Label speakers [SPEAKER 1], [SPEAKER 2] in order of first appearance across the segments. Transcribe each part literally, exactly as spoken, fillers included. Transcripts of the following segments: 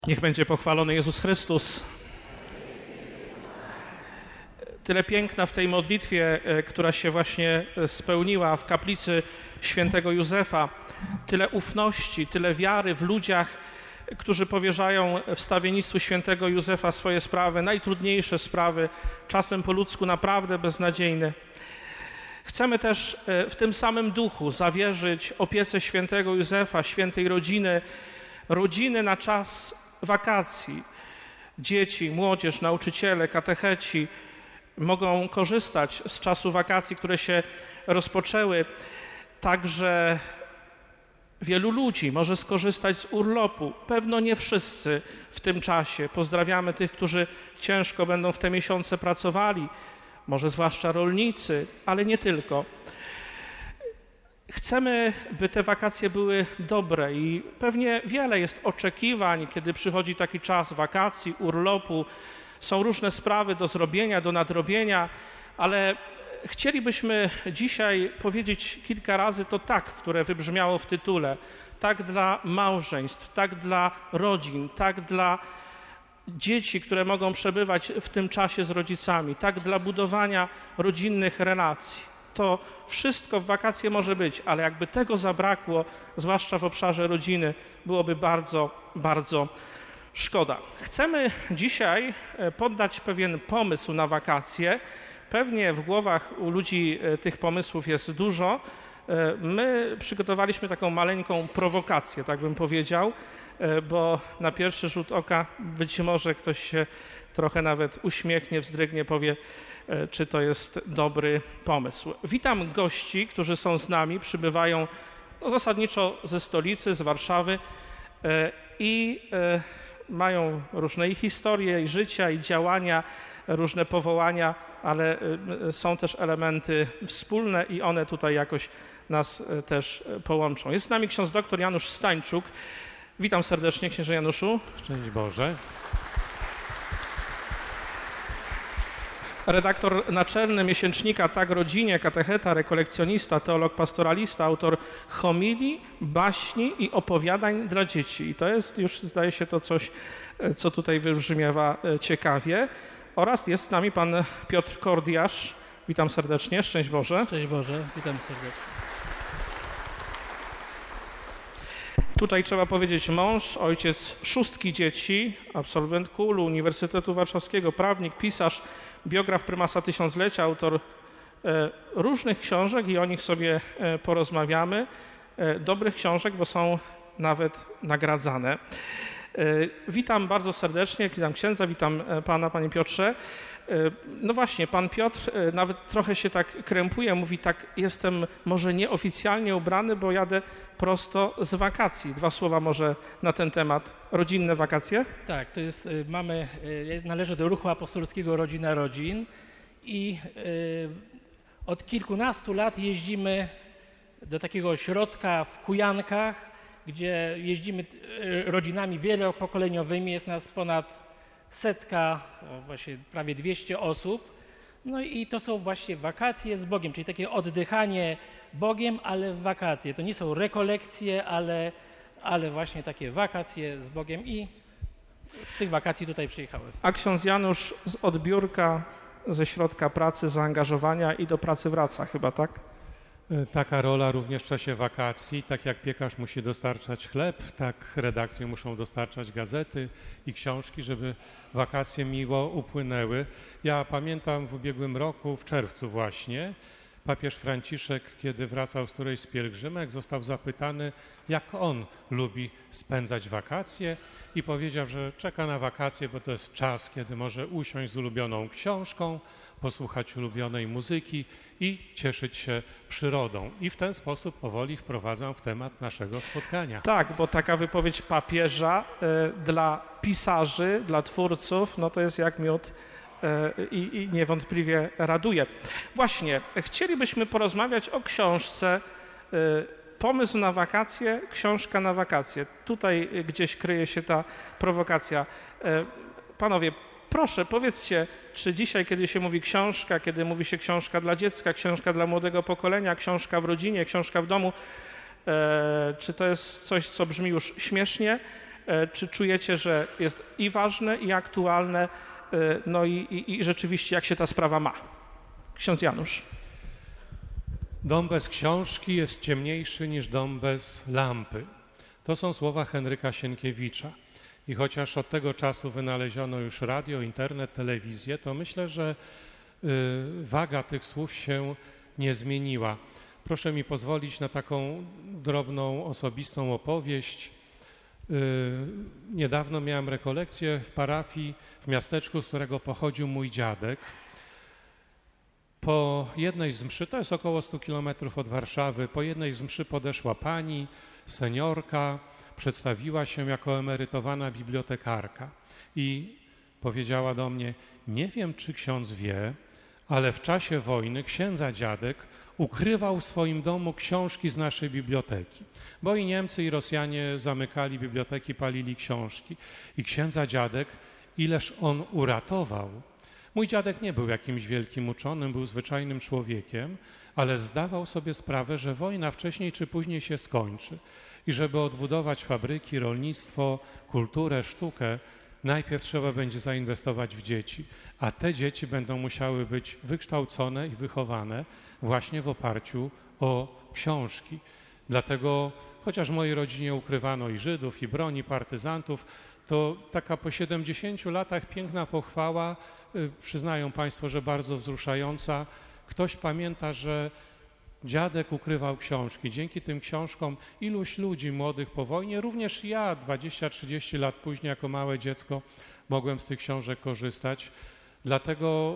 [SPEAKER 1] Niech będzie pochwalony Jezus Chrystus. Tyle piękna w tej modlitwie, która się właśnie spełniła w kaplicy świętego Józefa. Tyle ufności, tyle wiary w ludziach, którzy powierzają wstawiennictwu świętego Józefa swoje sprawy, najtrudniejsze sprawy, czasem po ludzku naprawdę beznadziejne. Chcemy też w tym samym duchu zawierzyć opiece świętego Józefa, świętej rodziny, rodziny na czas wakacji. Dzieci, młodzież, nauczyciele, katecheci mogą korzystać z czasu wakacji, które się rozpoczęły. Także wielu ludzi może skorzystać z urlopu. Pewno nie wszyscy w tym czasie. Pozdrawiamy tych, którzy ciężko będą w te miesiące pracowali, może zwłaszcza rolnicy, ale nie tylko. Chcemy, by te wakacje były dobre i pewnie wiele jest oczekiwań, kiedy przychodzi taki czas wakacji, urlopu. Są różne sprawy do zrobienia, do nadrobienia, ale chcielibyśmy dzisiaj powiedzieć kilka razy to tak, które wybrzmiało w tytule. Tak dla małżeństw, tak dla rodzin, tak dla dzieci, które mogą przebywać w tym czasie z rodzicami, tak dla budowania rodzinnych relacji. To wszystko w wakacje może być, ale jakby tego zabrakło, zwłaszcza w obszarze rodziny, byłoby bardzo, bardzo szkoda. Chcemy dzisiaj poddać pewien pomysł na wakacje. Pewnie w głowach u ludzi tych pomysłów jest dużo. My przygotowaliśmy taką maleńką prowokację, tak bym powiedział, bo na pierwszy rzut oka być może ktoś się trochę nawet uśmiechnie, wzdrygnie, powie, czy to jest dobry pomysł. Witam gości, którzy są z nami, przybywają no, zasadniczo ze stolicy, z Warszawy i mają różne i historie, i życia, i działania, różne powołania, ale są też elementy wspólne i one tutaj jakoś nas też połączą. Jest z nami ksiądz doktor Janusz Stańczuk. Witam serdecznie, księże Januszu.
[SPEAKER 2] Szczęść Boże.
[SPEAKER 1] Redaktor naczelny miesięcznika Tak Rodzinie, katecheta, rekolekcjonista, teolog pastoralista, autor homilii, baśni i opowiadań dla dzieci. I to jest już, zdaje się, to coś, co tutaj wybrzmiewa ciekawie. Oraz jest z nami pan Piotr Kordiasz. Witam serdecznie, szczęść Boże.
[SPEAKER 3] Szczęść Boże, witam serdecznie.
[SPEAKER 1] Tutaj trzeba powiedzieć mąż, ojciec szóstki dzieci, absolwent K U L-u, Uniwersytetu Warszawskiego, prawnik, pisarz, biograf prymasa tysiąclecia, autor e, różnych książek i o nich sobie e, porozmawiamy. E, dobrych książek, bo są nawet nagradzane. E, witam bardzo serdecznie, witam księdza, witam e, pana, panie Piotrze. E, no właśnie, pan Piotr e, nawet trochę się tak krępuje, mówi tak, jestem może nieoficjalnie ubrany, bo jadę prosto z wakacji. Dwa słowa może na ten temat. Rodzinne wakacje?
[SPEAKER 3] Tak, to jest, mamy, należę do ruchu apostolskiego Rodzina Rodzin i y, od kilkunastu lat jeździmy do takiego ośrodka w Kujankach, gdzie jeździmy rodzinami wielopokoleniowymi, jest nas ponad setka, właśnie prawie dwieście osób. No i to są właśnie wakacje z Bogiem, czyli takie oddychanie Bogiem, ale w wakacje. To nie są rekolekcje, ale, ale właśnie takie wakacje z Bogiem i z tych wakacji tutaj przyjechały.
[SPEAKER 1] A ksiądz Janusz z odbiórka, ze środka pracy, zaangażowania i do pracy wraca chyba, tak?
[SPEAKER 2] Taka rola również w czasie wakacji. Tak jak piekarz musi dostarczać chleb, tak redakcje muszą dostarczać gazety i książki, żeby wakacje miło upłynęły. Ja pamiętam w ubiegłym roku, w czerwcu właśnie, papież Franciszek, kiedy wracał z którejś z pielgrzymek, został zapytany, jak on lubi spędzać wakacje i powiedział, że czeka na wakacje, bo to jest czas, kiedy może usiąść z ulubioną książką, posłuchać ulubionej muzyki i cieszyć się przyrodą. I w ten sposób powoli wprowadzam w temat naszego spotkania.
[SPEAKER 1] Tak, bo taka wypowiedź papieża y, dla pisarzy, dla twórców, no to jest jak miód y, i niewątpliwie raduje. Właśnie, chcielibyśmy porozmawiać o książce y, Pomysł na wakacje, książka na wakacje. Tutaj gdzieś kryje się ta prowokacja. Y, panowie, proszę, powiedzcie, czy dzisiaj, kiedy się mówi książka, kiedy mówi się książka dla dziecka, książka dla młodego pokolenia, książka w rodzinie, książka w domu, e, czy to jest coś, co brzmi już śmiesznie, Czy czujecie, że jest i ważne, i aktualne, no i, i, i rzeczywiście jak się ta sprawa ma? Ksiądz Janusz.
[SPEAKER 2] Dom bez książki jest ciemniejszy niż dom bez lampy. To są słowa Henryka Sienkiewicza. I chociaż od tego czasu wynaleziono już radio, internet, telewizję, to myślę, że y, waga tych słów się nie zmieniła. Proszę mi pozwolić na taką drobną, osobistą opowieść. Y, niedawno miałem rekolekcję w parafii w miasteczku, z którego pochodził mój dziadek. Po jednej z mszy, to jest około stu kilometrów od Warszawy, po jednej z mszy podeszła pani, seniorka, przedstawiła się jako emerytowana bibliotekarka i powiedziała do mnie: nie wiem, czy ksiądz wie, ale w czasie wojny księdza dziadek ukrywał w swoim domu książki z naszej biblioteki, bo i Niemcy, i Rosjanie zamykali biblioteki, palili książki. I księdza dziadek, ileż on uratował. Mój dziadek nie był jakimś wielkim uczonym, był zwyczajnym człowiekiem, ale zdawał sobie sprawę, że wojna wcześniej czy później się skończy i żeby odbudować fabryki, rolnictwo, kulturę, sztukę, najpierw trzeba będzie zainwestować w dzieci, a te dzieci będą musiały być wykształcone i wychowane właśnie w oparciu o książki. Dlatego, chociaż w mojej rodzinie ukrywano i Żydów, i broni, partyzantów, to taka po siedemdziesięciu latach piękna pochwała, przyznają Państwo, że bardzo wzruszająca. Ktoś pamięta, że dziadek ukrywał książki. Dzięki tym książkom iluś ludzi młodych po wojnie, również ja dwadzieścia trzydzieści lat później jako małe dziecko mogłem z tych książek korzystać. Dlatego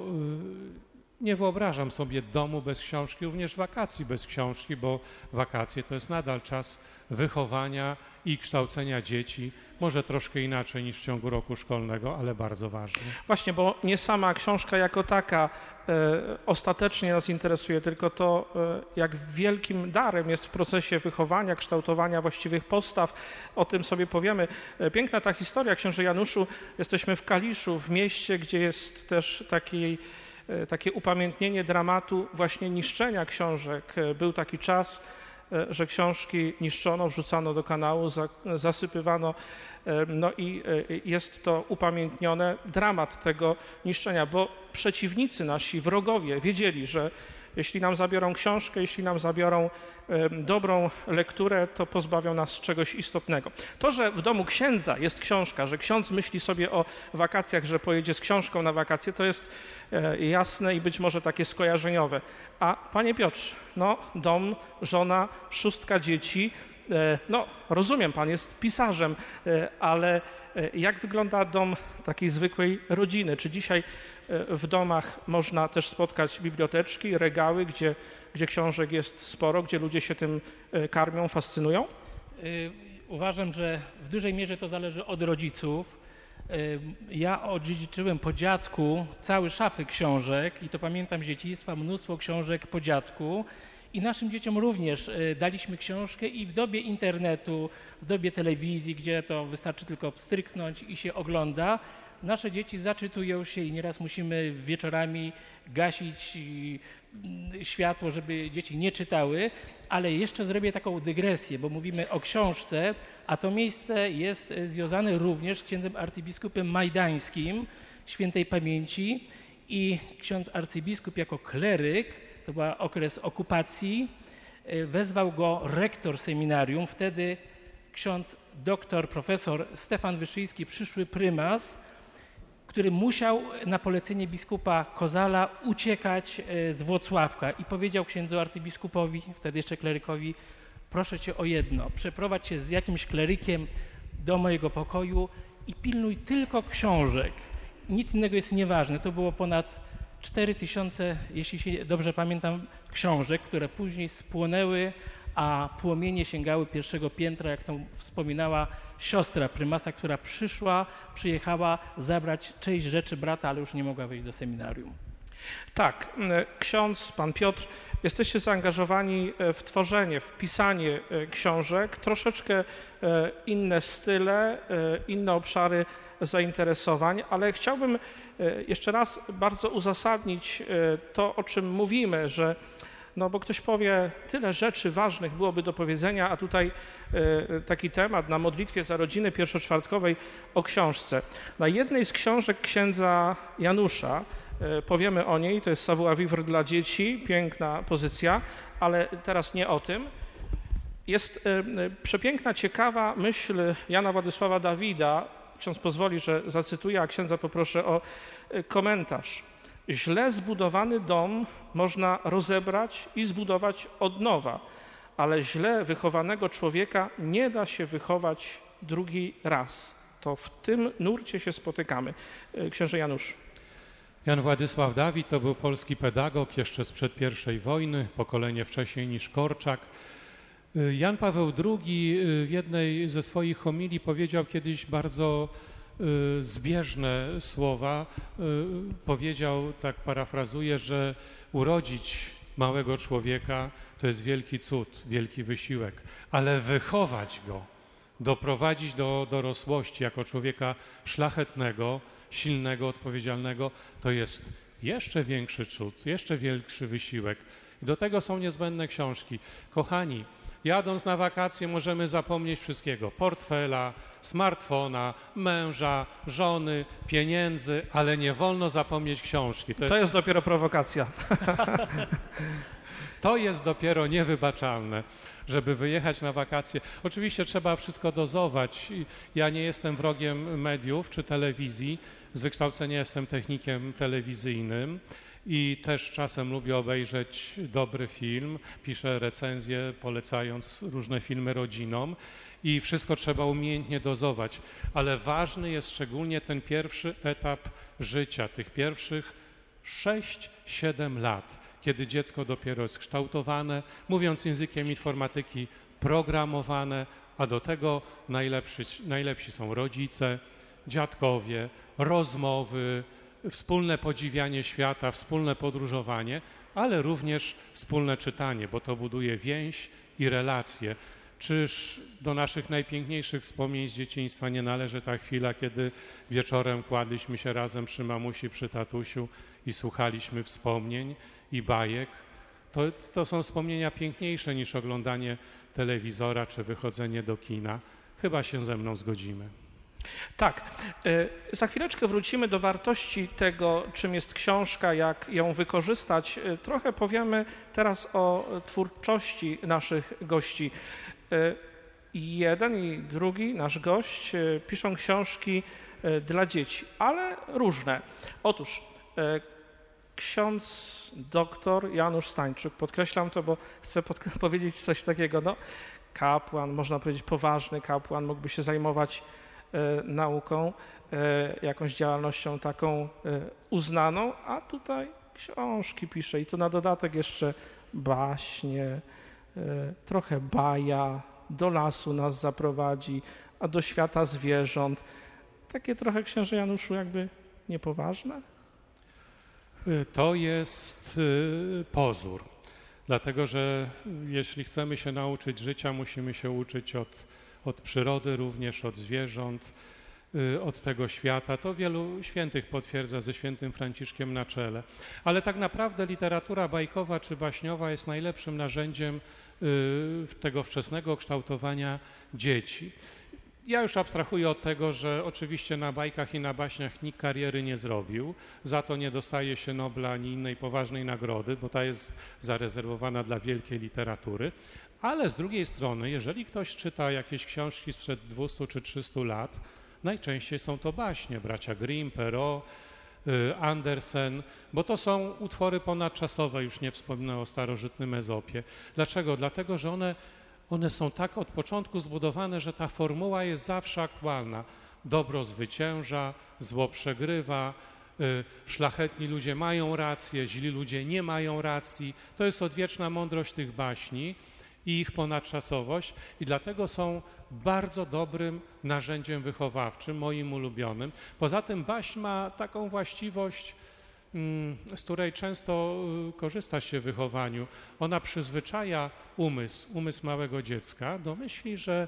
[SPEAKER 2] nie wyobrażam sobie domu bez książki, również wakacji bez książki, bo wakacje to jest nadal czas wychowania i kształcenia dzieci, może troszkę inaczej niż w ciągu roku szkolnego, ale bardzo ważne.
[SPEAKER 1] Właśnie, bo nie sama książka jako taka e, ostatecznie nas interesuje, tylko to, e, jak wielkim darem jest w procesie wychowania, kształtowania właściwych postaw. O tym sobie powiemy. E, piękna ta historia, księże Januszu. Jesteśmy w Kaliszu, w mieście, gdzie jest też taki, e, takie upamiętnienie dramatu właśnie niszczenia książek. E, był taki czas, że książki niszczono, wrzucano do kanału, zasypywano, no i jest to upamiętnione, dramat tego niszczenia, bo przeciwnicy nasi, wrogowie wiedzieli, że jeśli nam zabiorą książkę, jeśli nam zabiorą dobrą lekturę, to pozbawią nas czegoś istotnego. To, że w domu księdza jest książka, że ksiądz myśli sobie o wakacjach, że pojedzie z książką na wakacje, to jest jasne i być może takie skojarzeniowe. A panie Piotrze, no dom, żona, szóstka dzieci, no rozumiem, pan jest pisarzem, ale jak wygląda dom takiej zwykłej rodziny? Czy dzisiaj w domach można też spotkać biblioteczki, regały, gdzie, gdzie książek jest sporo, gdzie ludzie się tym karmią, fascynują?
[SPEAKER 3] Uważam, że w dużej mierze to zależy od rodziców. Ja odziedziczyłem po dziadku całe szafy książek i to pamiętam z dzieciństwa, mnóstwo książek po dziadku. I naszym dzieciom również daliśmy książkę i w dobie internetu, w dobie telewizji, gdzie to wystarczy tylko pstryknąć i się ogląda, nasze dzieci zaczytują się i nieraz musimy wieczorami gasić światło, żeby dzieci nie czytały, ale jeszcze zrobię taką dygresję, bo mówimy o książce, a to miejsce jest związane również z księdzem arcybiskupem majdańskim, świętej pamięci, i ksiądz arcybiskup jako kleryk, to był okres okupacji, wezwał go rektor seminarium, wtedy ksiądz doktor, profesor Stefan Wyszyński, przyszły prymas, który musiał na polecenie biskupa Kozala uciekać z Włocławka i powiedział księdzu arcybiskupowi, wtedy jeszcze klerykowi: proszę cię o jedno, przeprowadź się z jakimś klerykiem do mojego pokoju i pilnuj tylko książek. Nic innego jest nieważne. To było ponad cztery tysiące, jeśli się dobrze pamiętam, książek, które później spłonęły, a płomienie sięgały pierwszego piętra, jak to wspominała siostra prymasa, która przyszła, przyjechała zabrać część rzeczy brata, ale już nie mogła wejść do seminarium.
[SPEAKER 1] Tak, ksiądz, pan Piotr, jesteście zaangażowani w tworzenie, w pisanie książek, troszeczkę inne style, inne obszary zainteresowań, ale chciałbym jeszcze raz bardzo uzasadnić to, o czym mówimy, że No bo ktoś powie, tyle rzeczy ważnych byłoby do powiedzenia, a tutaj y, taki temat na modlitwie za rodziny pierwszoczwartkowej o książce. Na jednej z książek księdza Janusza, y, powiemy o niej, to jest Savoir vivre dla dzieci, piękna pozycja, ale teraz nie o tym. Jest y, y, przepiękna, ciekawa myśl Jana Władysława Dawida, ksiądz pozwoli, że zacytuję, a księdza poproszę o y, komentarz. Źle zbudowany dom można rozebrać i zbudować od nowa, ale źle wychowanego człowieka nie da się wychować drugi raz. To w tym nurcie się spotykamy. Księże Janusz.
[SPEAKER 2] Jan Władysław Dawid to był polski pedagog jeszcze sprzed pierwszej wojny, pokolenie wcześniej niż Korczak. Jan Paweł drugi w jednej ze swoich homilii powiedział kiedyś bardzo zbieżne słowa. Powiedział, tak parafrazuję, że urodzić małego człowieka to jest wielki cud, wielki wysiłek, ale wychować go, doprowadzić do dorosłości jako człowieka szlachetnego, silnego, odpowiedzialnego, to jest jeszcze większy cud, jeszcze większy wysiłek. I do tego są niezbędne książki. Kochani, jadąc na wakacje możemy zapomnieć wszystkiego. Portfela, smartfona, męża, żony, pieniędzy, ale nie wolno zapomnieć książki.
[SPEAKER 1] To jest, to jest dopiero prowokacja.
[SPEAKER 2] To jest dopiero niewybaczalne, żeby wyjechać na wakacje. Oczywiście trzeba wszystko dozować. Ja nie jestem wrogiem mediów czy telewizji. Z wykształcenia jestem technikiem telewizyjnym. I też czasem lubię obejrzeć dobry film, piszę recenzje, polecając różne filmy rodzinom i wszystko trzeba umiejętnie dozować, ale ważny jest szczególnie ten pierwszy etap życia, tych pierwszych sześć siedem lat, kiedy dziecko dopiero jest kształtowane, mówiąc językiem informatyki, programowane, a do tego najlepsi, najlepsi są rodzice, dziadkowie, rozmowy, wspólne podziwianie świata, wspólne podróżowanie, ale również wspólne czytanie, bo to buduje więź i relacje. Czyż do naszych najpiękniejszych wspomnień z dzieciństwa nie należy ta chwila, kiedy wieczorem kładliśmy się razem przy mamusi, przy tatusiu i słuchaliśmy wspomnień i bajek? To, to są wspomnienia piękniejsze niż oglądanie telewizora czy wychodzenie do kina. Chyba się ze mną zgodzimy.
[SPEAKER 1] Tak, za chwileczkę wrócimy do wartości tego, czym jest książka, jak ją wykorzystać. Trochę powiemy teraz o twórczości naszych gości. Jeden i drugi nasz gość piszą książki dla dzieci, ale różne. Otóż ksiądz doktor Janusz Stańczuk, podkreślam to, bo chcę pod- powiedzieć coś takiego, no kapłan, można powiedzieć poważny kapłan, mógłby się zajmować nauką, jakąś działalnością taką uznaną, a tutaj książki pisze i to na dodatek jeszcze baśnie, trochę baja, do lasu nas zaprowadzi, a do świata zwierząt. Takie trochę, księże Januszu, jakby niepoważne?
[SPEAKER 2] To jest pozór, dlatego że jeśli chcemy się nauczyć życia, musimy się uczyć od od przyrody, również od zwierząt, od tego świata. To wielu świętych potwierdza ze świętym Franciszkiem na czele. Ale tak naprawdę literatura bajkowa czy baśniowa jest najlepszym narzędziem tego wczesnego kształtowania dzieci. Ja już abstrahuję od tego, że oczywiście na bajkach i na baśniach nikt kariery nie zrobił, za to nie dostaje się Nobla ani innej poważnej nagrody, bo ta jest zarezerwowana dla wielkiej literatury. Ale z drugiej strony, jeżeli ktoś czyta jakieś książki sprzed dwustu czy trzystu lat, najczęściej są to baśnie, bracia Grimm, Perrault, Andersen, bo to są utwory ponadczasowe, już nie wspominam o starożytnym Ezopie. Dlaczego? Dlatego, że one, one są tak od początku zbudowane, że ta formuła jest zawsze aktualna. Dobro zwycięża, zło przegrywa, szlachetni ludzie mają rację, źli ludzie nie mają racji. To jest odwieczna mądrość tych baśni i ich ponadczasowość i dlatego są bardzo dobrym narzędziem wychowawczym, moim ulubionym. Poza tym baśń ma taką właściwość, z której często korzysta się w wychowaniu. Ona przyzwyczaja umysł, umysł małego dziecka do myśli, że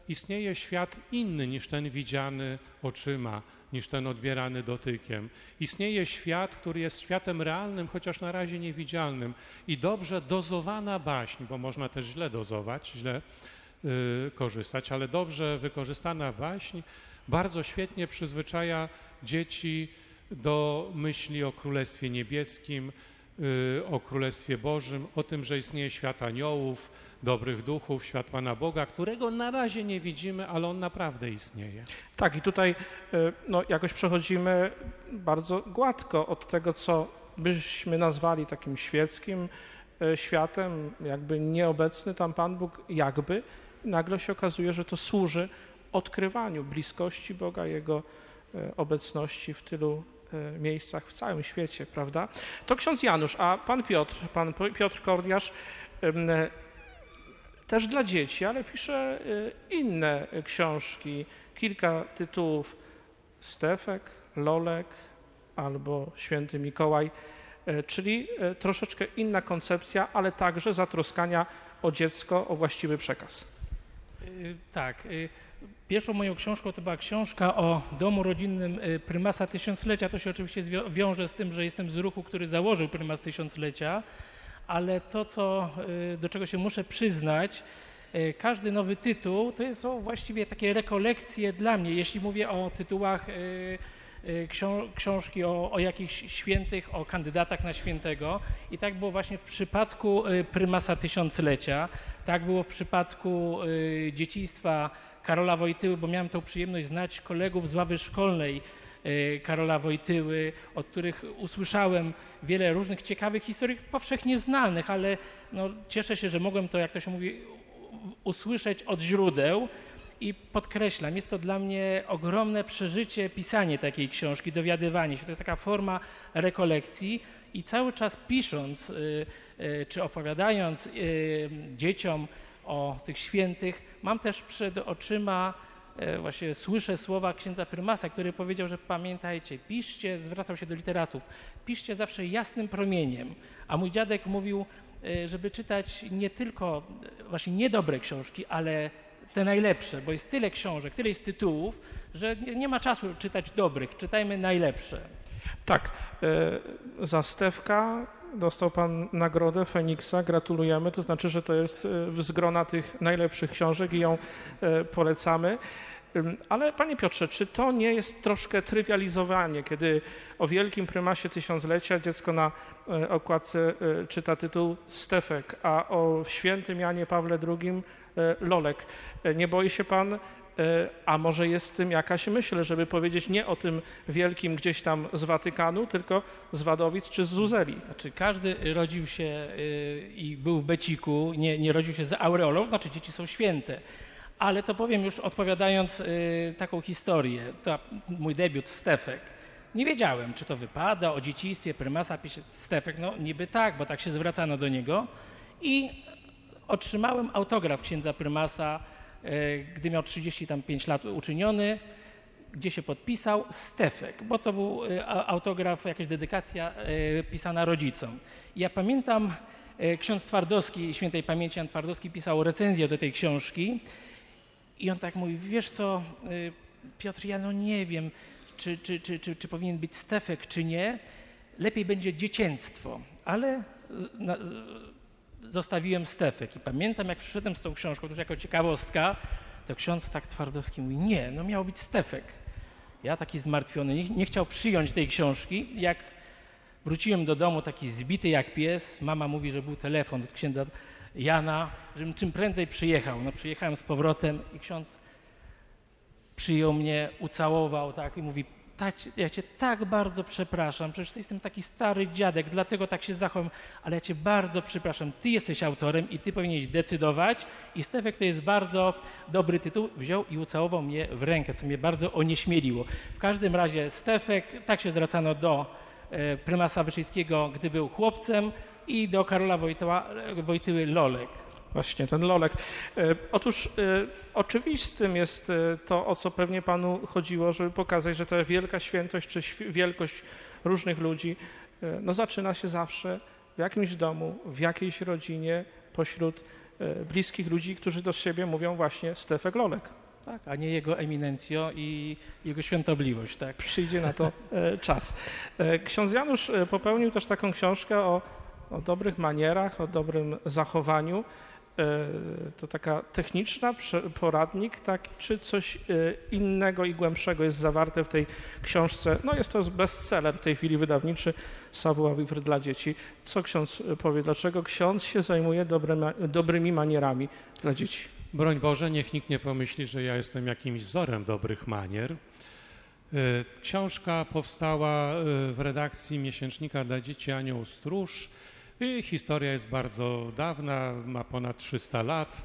[SPEAKER 2] istnieje świat inny niż ten widziany oczyma, niż ten odbierany dotykiem. Istnieje świat, który jest światem realnym, chociaż na razie niewidzialnym. I dobrze dozowana baśń, bo można też źle dozować, źle y, korzystać, ale dobrze wykorzystana baśń bardzo świetnie przyzwyczaja dzieci do myśli o Królestwie Niebieskim, y, o Królestwie Bożym, o tym, że istnieje świat aniołów, dobrych duchów, świat Pana Boga, którego na razie nie widzimy, ale on naprawdę istnieje.
[SPEAKER 1] Tak, i tutaj no, jakoś przechodzimy bardzo gładko od tego, co byśmy nazwali takim świeckim światem, jakby nieobecny tam Pan Bóg, jakby. I nagle się okazuje, że to służy odkrywaniu bliskości Boga, Jego obecności w tylu miejscach w całym świecie, prawda? To ksiądz Janusz, a Pan Piotr, Pan Piotr Kordiarz też dla dzieci, ale pisze inne książki, kilka tytułów, Stefek, Lolek albo Święty Mikołaj, czyli troszeczkę inna koncepcja, ale także zatroskania o dziecko, o właściwy przekaz.
[SPEAKER 3] Tak. Pierwszą moją książką to była książka o domu rodzinnym prymasa tysiąclecia. To się oczywiście wiąże z tym, że jestem z ruchu, który założył prymas tysiąclecia, ale to, co, do czego się muszę przyznać, każdy nowy tytuł to są właściwie takie rekolekcje dla mnie. Jeśli mówię o tytułach książki o, o jakichś świętych, o kandydatach na świętego, i tak było właśnie w przypadku prymasa tysiąclecia, tak było w przypadku dzieciństwa Karola Wojtyły, bo miałem tą przyjemność znać kolegów z ławy szkolnej Karola Wojtyły, od których usłyszałem wiele różnych ciekawych historii, powszechnie znanych, ale no, cieszę się, że mogłem to, jak to się mówi, usłyszeć od źródeł. I podkreślam, jest to dla mnie ogromne przeżycie pisanie takiej książki, dowiadywanie się. To jest taka forma rekolekcji i cały czas pisząc czy opowiadając dzieciom o tych świętych, mam też przed oczyma, właśnie słyszę słowa księdza prymasa, który powiedział, że pamiętajcie, piszcie, zwracał się do literatów, piszcie zawsze jasnym promieniem. A mój dziadek mówił, żeby czytać nie tylko właśnie niedobre książki, ale te najlepsze, bo jest tyle książek, tyle jest tytułów, że nie ma czasu czytać dobrych, czytajmy najlepsze.
[SPEAKER 1] Tak, za Stefka dostał Pan nagrodę Feniksa, gratulujemy, to znaczy, że to jest z grona tych najlepszych książek i ją polecamy. Ale Panie Piotrze, czy to nie jest troszkę trywializowanie, kiedy o wielkim prymasie tysiąclecia dziecko na okładce czyta tytuł Stefek, a o świętym Janie Pawle drugim Lolek. Nie boi się Pan, a może jest w tym jakaś myśl, żeby powiedzieć nie o tym wielkim gdzieś tam z Watykanu, tylko z Wadowic czy z Zuzeli?
[SPEAKER 3] Znaczy każdy rodził się i był w beciku, nie, nie rodził się z aureolą, znaczy dzieci są święte. Ale to powiem już odpowiadając y, taką historię, to mój debiut Stefek. Nie wiedziałem, czy to wypada, o dzieciństwie prymasa pisze Stefek, no niby tak, bo tak się zwracano do niego. I otrzymałem autograf księdza prymasa, y, gdy miał trzydzieści pięć lat uczyniony, gdzie się podpisał Stefek, bo to był y, autograf, jakaś dedykacja y, pisana rodzicom. I ja pamiętam, y, ksiądz Twardowski, świętej pamięci Jan Twardowski, pisał recenzję do tej książki. I on tak mówi, wiesz co, Piotr, ja no nie wiem, czy, czy, czy, czy, czy powinien być Stefek, czy nie. Lepiej będzie dziecięctwo, ale na, zostawiłem Stefek. I pamiętam, jak przyszedłem z tą książką, to już jako ciekawostka, to ksiądz tak Twardowski mówi, nie, no miał być Stefek. Ja taki zmartwiony, nie, nie chciał przyjąć tej książki. Jak wróciłem do domu taki zbity jak pies, mama mówi, że był telefon od księdza Jana, żebym czym prędzej przyjechał. No przyjechałem z powrotem i ksiądz przyjął mnie, ucałował tak i mówi, ja cię tak bardzo przepraszam, przecież jestem taki stary dziadek, dlatego tak się zachowam, ale ja cię bardzo przepraszam, ty jesteś autorem i ty powinieneś decydować i Stefek to jest bardzo dobry tytuł. Wziął i ucałował mnie w rękę, co mnie bardzo onieśmieliło. W każdym razie Stefek, tak się zwracano do e, prymasa Wyszyńskiego, gdy był chłopcem, i do Karola Wojtyła, Wojtyły Lolek.
[SPEAKER 1] Właśnie, ten Lolek. E, otóż e, oczywistym jest e, to, o co pewnie Panu chodziło, żeby pokazać, że ta wielka świętość czy świ- wielkość różnych ludzi e, no zaczyna się zawsze w jakimś domu, w jakiejś rodzinie, pośród bliskich ludzi, którzy do siebie mówią właśnie Stefek Lolek.
[SPEAKER 3] Tak, a nie jego eminencjo i jego świątobliwość, tak.
[SPEAKER 1] Przyjdzie na to czas. Ksiądz Janusz popełnił też taką książkę o, o dobrych manierach, o dobrym zachowaniu. To taka techniczna poradnik taki, czy coś innego i głębszego jest zawarte w tej książce? No jest to bestseller w tej chwili wydawniczy Savoir-vivre dla dzieci. Co ksiądz powie? Dlaczego ksiądz się zajmuje dobrymi, dobrymi manierami dla dzieci?
[SPEAKER 2] Broń Boże, niech nikt nie pomyśli, że ja jestem jakimś wzorem dobrych manier. Książka powstała w redakcji miesięcznika dla dzieci Anioł Stróż. Historia jest bardzo dawna, ma ponad trzysta lat.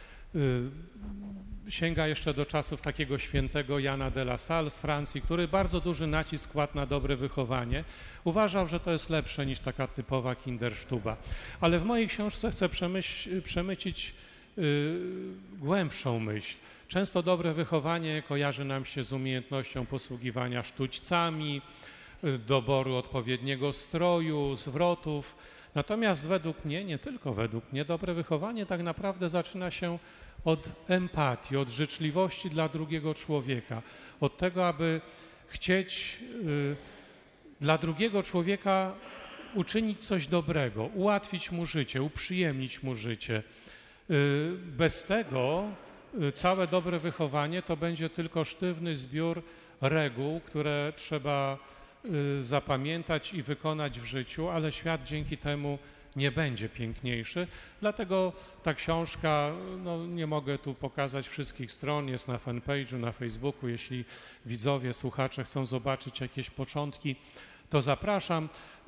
[SPEAKER 2] Sięga jeszcze do czasów takiego świętego Jana de la Salle z Francji, który bardzo duży nacisk kładł na dobre wychowanie. Uważał, że to jest lepsze niż taka typowa kindersztuba. Ale w mojej książce chcę przemyś- przemycić yy, głębszą myśl. Często dobre wychowanie kojarzy nam się z umiejętnością posługiwania sztućcami, doboru odpowiedniego stroju, zwrotów. Natomiast według mnie, nie tylko według mnie, dobre wychowanie tak naprawdę zaczyna się od empatii, od życzliwości dla drugiego człowieka, od tego, aby chcieć y, dla drugiego człowieka uczynić coś dobrego, ułatwić mu życie, uprzyjemnić mu życie. Y, bez tego y, całe dobre wychowanie to będzie tylko sztywny zbiór reguł, które trzeba zapamiętać i wykonać w życiu, ale świat dzięki temu nie będzie piękniejszy. Dlatego ta książka, no nie mogę tu pokazać wszystkich stron, jest na fanpage'u, na Facebooku. Jeśli widzowie, słuchacze chcą zobaczyć jakieś początki, to zapraszam.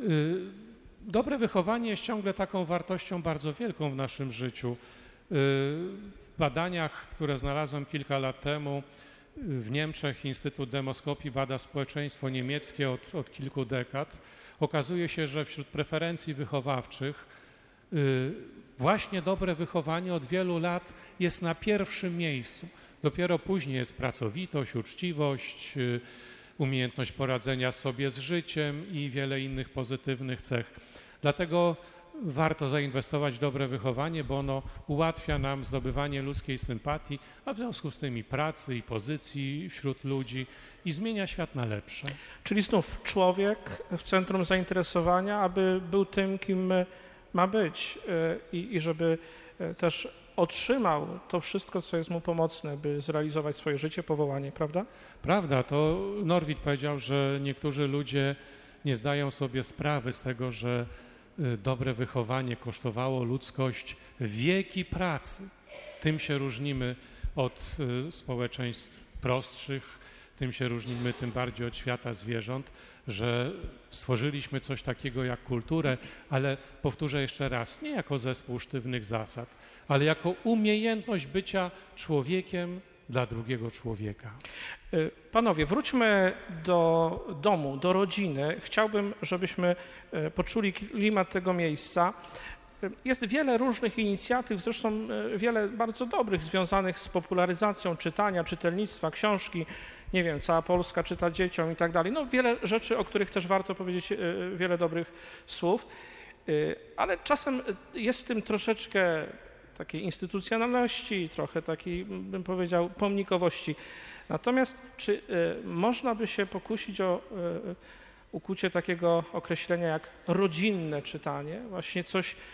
[SPEAKER 2] Dobre wychowanie jest ciągle taką wartością bardzo wielką w naszym życiu. W badaniach, które znalazłem kilka lat temu, w Niemczech Instytut Demoskopii bada społeczeństwo niemieckie od, od kilku dekad. Okazuje się, że wśród preferencji wychowawczych y, właśnie dobre wychowanie od wielu lat jest na pierwszym miejscu. Dopiero później jest pracowitość, uczciwość, y, umiejętność poradzenia sobie z życiem i wiele innych pozytywnych cech. Dlatego warto zainwestować w dobre wychowanie, bo ono ułatwia nam zdobywanie ludzkiej sympatii, a w związku z tym i pracy, i pozycji wśród ludzi i zmienia świat na lepsze.
[SPEAKER 1] Czyli znów człowiek w centrum zainteresowania, aby był tym, kim ma być i, i żeby też otrzymał to wszystko, co jest mu pomocne, by zrealizować swoje życie, powołanie, prawda?
[SPEAKER 2] Prawda, to Norwid powiedział, że niektórzy ludzie nie zdają sobie sprawy z tego, że dobre wychowanie kosztowało ludzkość wieki pracy. Tym się różnimy od społeczeństw prostszych, tym się różnimy tym bardziej od świata zwierząt, że stworzyliśmy coś takiego jak kulturę, ale powtórzę jeszcze raz, nie jako zespół sztywnych zasad, ale jako umiejętność bycia człowiekiem dla drugiego człowieka.
[SPEAKER 1] Panowie, wróćmy do domu, do rodziny. Chciałbym, żebyśmy poczuli klimat tego miejsca. Jest wiele różnych inicjatyw, zresztą wiele bardzo dobrych, związanych z popularyzacją czytania, czytelnictwa, książki. Nie wiem, cała Polska czyta dzieciom i tak dalej. No wiele rzeczy, o których też warto powiedzieć wiele dobrych słów, ale czasem jest w tym troszeczkę takiej instytucjonalności, trochę takiej, bym powiedział, pomnikowości. Natomiast czy y, można by się pokusić o y, ukucie takiego określenia jak rodzinne czytanie, właśnie coś, y,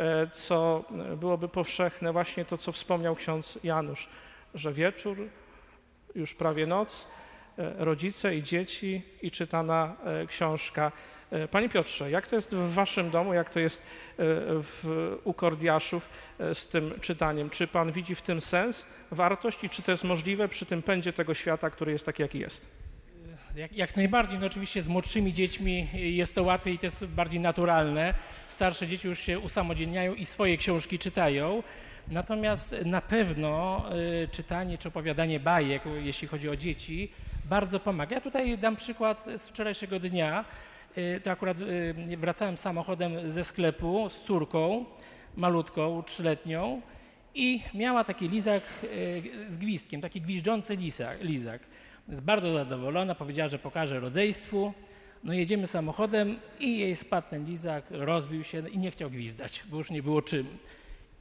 [SPEAKER 1] co byłoby powszechne, właśnie to, co wspomniał ksiądz Janusz, że wieczór, już prawie noc, y, rodzice i dzieci i czytana y, książka. Panie Piotrze, jak to jest w waszym domu, jak to jest w, u Kordiaszów z tym czytaniem? Czy pan widzi w tym sens, wartość i czy to jest możliwe przy tym pędzie tego świata, który jest taki, jaki jest?
[SPEAKER 3] Jak, jak najbardziej, no oczywiście z młodszymi dziećmi jest to łatwiej i to jest bardziej naturalne. Starsze dzieci już się usamodzielniają i swoje książki czytają. Natomiast na pewno y, czytanie czy opowiadanie bajek, jeśli chodzi o dzieci, bardzo pomaga. Ja tutaj dam przykład z wczorajszego dnia. To akurat wracałem samochodem ze sklepu z córką, malutką, trzyletnią i miała taki lizak z gwizdkiem, taki gwizdzący lizak. lizak. Jest bardzo zadowolona, powiedziała, że pokaże rodzeństwu. No jedziemy samochodem i jej spadł ten lizak, rozbił się i nie chciał gwizdać, bo już nie było czym.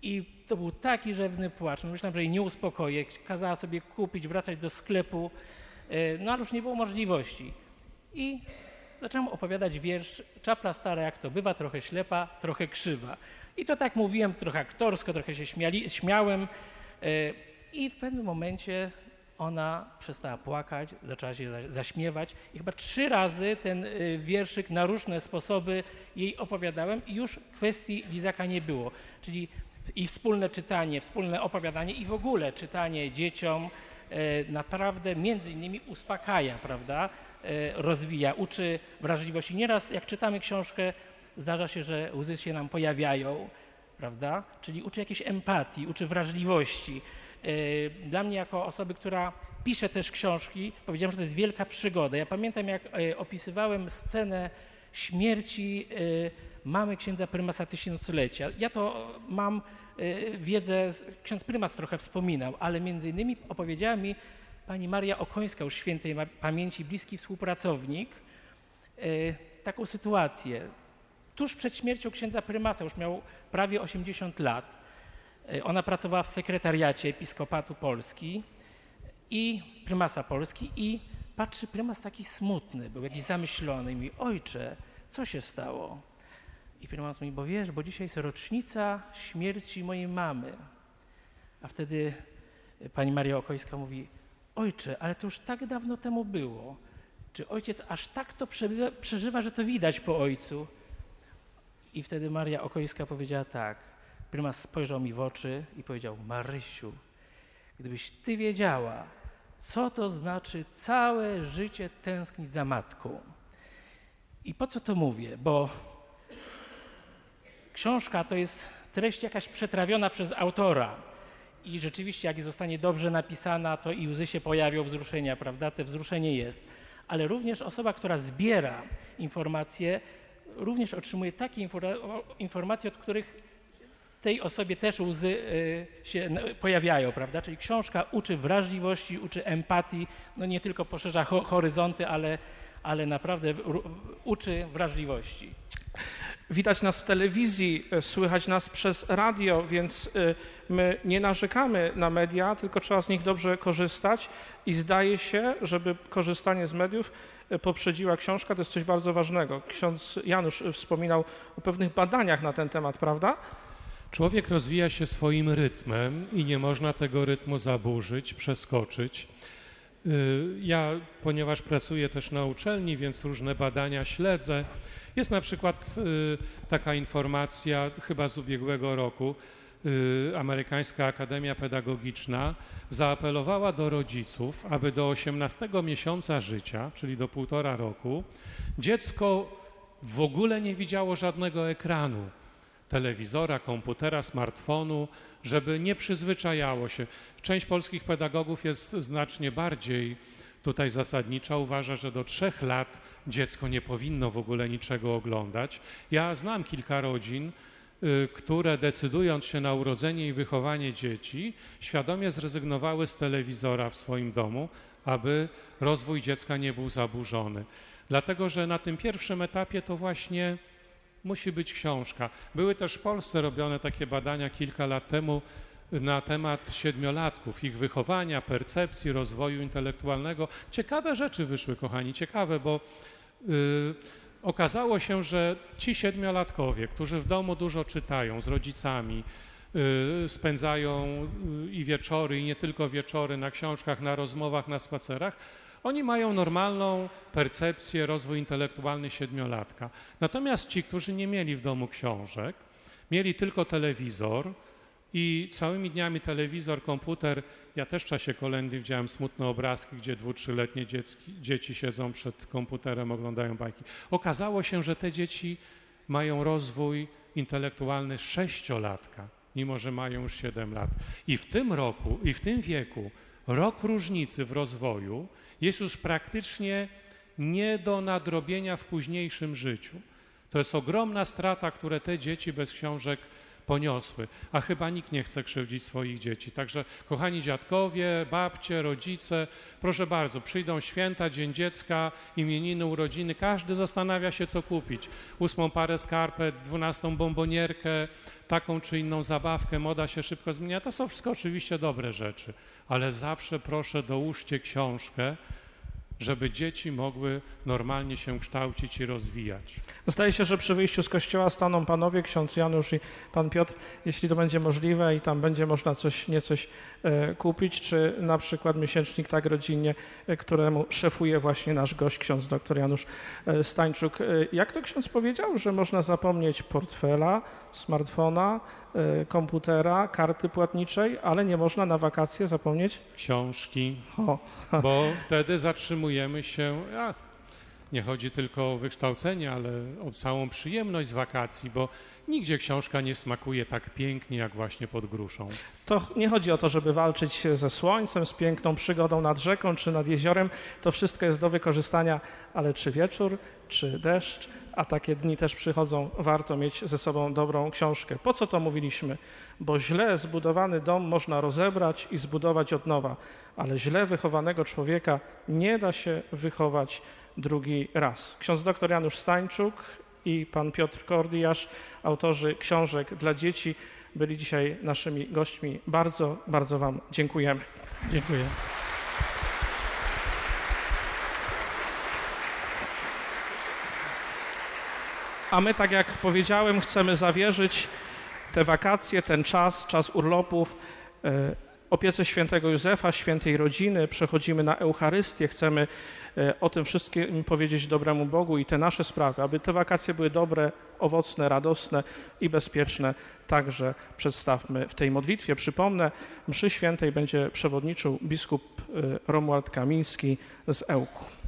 [SPEAKER 3] I to był taki rzewny płacz. Myślałem, że jej nie uspokoję. Kazała sobie kupić, wracać do sklepu, no ale już nie było możliwości. I zacząłem opowiadać wiersz Czapla stara jak to bywa, trochę ślepa, trochę krzywa. I to tak mówiłem trochę aktorsko, trochę się śmiali, śmiałem. I w pewnym momencie ona przestała płakać, zaczęła się zaśmiewać i chyba trzy razy ten wierszyk na różne sposoby jej opowiadałem i już kwestii lizaka nie było. Czyli i wspólne czytanie, wspólne opowiadanie i w ogóle czytanie dzieciom naprawdę między innymi uspokaja, prawda, rozwija, uczy wrażliwości. Nieraz jak czytamy książkę, zdarza się, że łzy się nam pojawiają, prawda, czyli uczy jakiejś empatii, uczy wrażliwości. Dla mnie jako osoby, która pisze też książki, powiedziałem, że to jest wielka przygoda. Ja pamiętam, jak opisywałem scenę śmierci mamy księdza prymasa tysiąclecia. Ja to mam wiedzę, ksiądz prymas trochę wspominał, ale między innymi opowiedziała mi pani Maria Okońska, już świętej pamięci, bliski współpracownik, taką sytuację. Tuż przed śmiercią księdza prymasa, już miał prawie osiemdziesiąt lat, ona pracowała w sekretariacie Episkopatu Polski i prymasa Polski i patrzy, prymas taki smutny, był jakiś zamyślony i mówi: ojcze, co się stało? I prymas mówi: bo wiesz, bo dzisiaj jest rocznica śmierci mojej mamy. A wtedy pani Maria Okońska mówi: ojcze, ale to już tak dawno temu było. Czy ojciec aż tak to przebywa, przeżywa, że to widać po ojcu? I wtedy Maria Okońska powiedziała tak. Prymas spojrzał mi w oczy i powiedział: Marysiu, gdybyś ty wiedziała, co to znaczy całe życie tęsknić za matką. I po co to mówię? Bo książka to jest treść jakaś przetrawiona przez autora i rzeczywiście jak zostanie dobrze napisana, to i łzy się pojawią, wzruszenia, prawda? Te wzruszenie jest. Ale również osoba, która zbiera informacje, również otrzymuje takie informacje, od których tej osobie też łzy się pojawiają, prawda? Czyli książka uczy wrażliwości, uczy empatii, no nie tylko poszerza horyzonty, ale, ale naprawdę uczy wrażliwości.
[SPEAKER 1] Widać nas w telewizji, słychać nas przez radio, więc my nie narzekamy na media, tylko trzeba z nich dobrze korzystać i zdaje się, żeby korzystanie z mediów poprzedziła książka, to jest coś bardzo ważnego. Ksiądz Janusz wspominał o pewnych badaniach na ten temat, prawda?
[SPEAKER 2] Człowiek rozwija się swoim rytmem i nie można tego rytmu zaburzyć, przeskoczyć. Ja, ponieważ pracuję też na uczelni, więc różne badania śledzę. Jest na przykład taka informacja, chyba z ubiegłego roku, Amerykańska Akademia Pedagogiczna zaapelowała do rodziców, aby do osiemnastego miesiąca życia, czyli do półtora roku, dziecko w ogóle nie widziało żadnego ekranu, telewizora, komputera, smartfonu, żeby nie przyzwyczajało się. Część polskich pedagogów jest znacznie bardziej tutaj zasadnicza, uważa, że do trzech lat dziecko nie powinno w ogóle niczego oglądać. Ja znam kilka rodzin, y, które decydując się na urodzenie i wychowanie dzieci, świadomie zrezygnowały z telewizora w swoim domu, aby rozwój dziecka nie był zaburzony. Dlatego, że na tym pierwszym etapie to właśnie musi być książka. Były też w Polsce robione takie badania kilka lat temu na temat siedmiolatków, ich wychowania, percepcji, rozwoju intelektualnego. Ciekawe rzeczy wyszły, kochani, ciekawe, bo y, okazało się, że ci siedmiolatkowie, którzy w domu dużo czytają z rodzicami, y, spędzają y, i wieczory, i nie tylko wieczory na książkach, na rozmowach, na spacerach, oni mają normalną percepcję, rozwój intelektualny siedmiolatka. Natomiast ci, którzy nie mieli w domu książek, mieli tylko telewizor i całymi dniami telewizor, komputer, ja też w czasie kolędy widziałem smutne obrazki, gdzie dwu-, trzyletnie dziecki, dzieci siedzą przed komputerem, oglądają bajki. Okazało się, że te dzieci mają rozwój intelektualny sześciolatka, mimo że mają już siedem lat. I w tym roku, i w tym wieku rok różnicy w rozwoju jest już praktycznie nie do nadrobienia w późniejszym życiu. To jest ogromna strata, które te dzieci bez książek poniosły, a chyba nikt nie chce krzywdzić swoich dzieci. Także kochani dziadkowie, babcie, rodzice, proszę bardzo, przyjdą święta, Dzień Dziecka, imieniny, urodziny, każdy zastanawia się, co kupić. Ósmą parę skarpet, dwunastą bombonierkę, taką czy inną zabawkę, moda się szybko zmienia. To są wszystko oczywiście dobre rzeczy, ale zawsze proszę dołóżcie książkę, żeby dzieci mogły normalnie się kształcić i rozwijać.
[SPEAKER 1] Zdaje się, że przy wyjściu z kościoła staną panowie, ksiądz Janusz i pan Piotr, jeśli to będzie możliwe i tam będzie można coś, niecoś e, kupić, czy na przykład miesięcznik Tak Rodzinnie, e, któremu szefuje właśnie nasz gość, ksiądz dr Janusz e, Stańczuk. E, jak to ksiądz powiedział, że można zapomnieć portfela, smartfona, e, komputera, karty płatniczej, ale nie można na wakacje zapomnieć?
[SPEAKER 2] Książki,
[SPEAKER 1] O.
[SPEAKER 2] bo wtedy zatrzymujemy się, a, nie chodzi tylko o wykształcenie, ale o całą przyjemność z wakacji, bo nigdzie książka nie smakuje tak pięknie, jak właśnie pod gruszą.
[SPEAKER 1] To nie chodzi o to, żeby walczyć ze słońcem, z piękną przygodą nad rzeką czy nad jeziorem. To wszystko jest do wykorzystania, ale czy wieczór, czy deszcz, a takie dni też przychodzą, warto mieć ze sobą dobrą książkę. Po co to mówiliśmy? Bo źle zbudowany dom można rozebrać i zbudować od nowa, ale źle wychowanego człowieka nie da się wychować drugi raz. Ksiądz dr Janusz Stańczuk i pan Piotr Kordiasz, autorzy książek dla dzieci, byli dzisiaj naszymi gośćmi. Bardzo, bardzo wam dziękujemy.
[SPEAKER 3] Dziękuję.
[SPEAKER 1] A my, tak jak powiedziałem, chcemy zawierzyć te wakacje, ten czas, czas urlopów, e, opiece świętego Józefa, świętej rodziny. Przechodzimy na Eucharystię, chcemy e, o tym wszystkim powiedzieć dobremu Bogu i te nasze sprawy, aby te wakacje były dobre, owocne, radosne i bezpieczne, także przedstawmy w tej modlitwie. Przypomnę, mszy świętej będzie przewodniczył biskup e, Romuald Kamiński z Ełku.